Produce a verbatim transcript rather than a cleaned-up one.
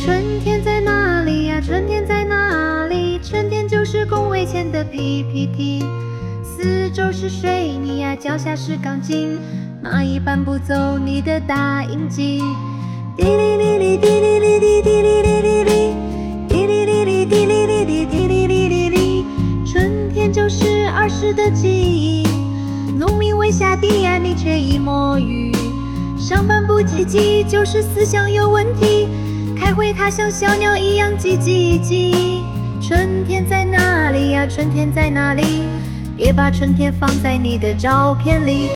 春天在哪里呀？春天在哪里？春天就是工位前的 P P T， 四周是水泥呀，脚下是钢筋，蚂蚁搬不走你的打印机。滴哩哩哩滴哩哩哩滴哩哩哩哩，滴哩哩哩滴哩哩哩滴哩哩哩哩。春天就是儿时的记忆，农民为下地呀，你却已摸鱼。上班不积极，就是思想有问题。开会它像小鸟一样叽叽叽。春天在哪里呀？春天在哪里？别把春天放在你的照片里。